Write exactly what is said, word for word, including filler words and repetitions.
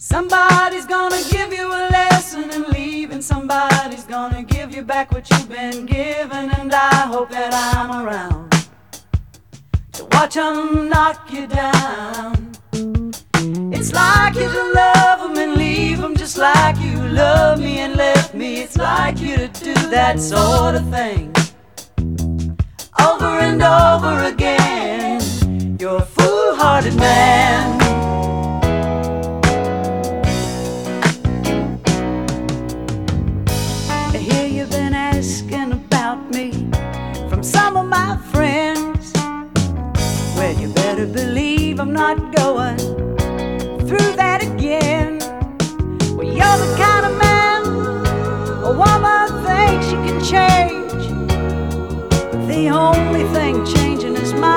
Somebody's gonna give you a lesson in leaving. Somebody's gonna give you back what you've been given. And I hope that I'm around to watch them knock you down. It's like you to love them and leave them, just like you love me and left me. It's like you to do that sort of thing over and over again. You're a foolhardy man. I hear you've been asking about me from some of my friends. Well, you better believe I'm not going through that again. Well, you're the kind of man a woman thinks she can change, but the only thing changing is my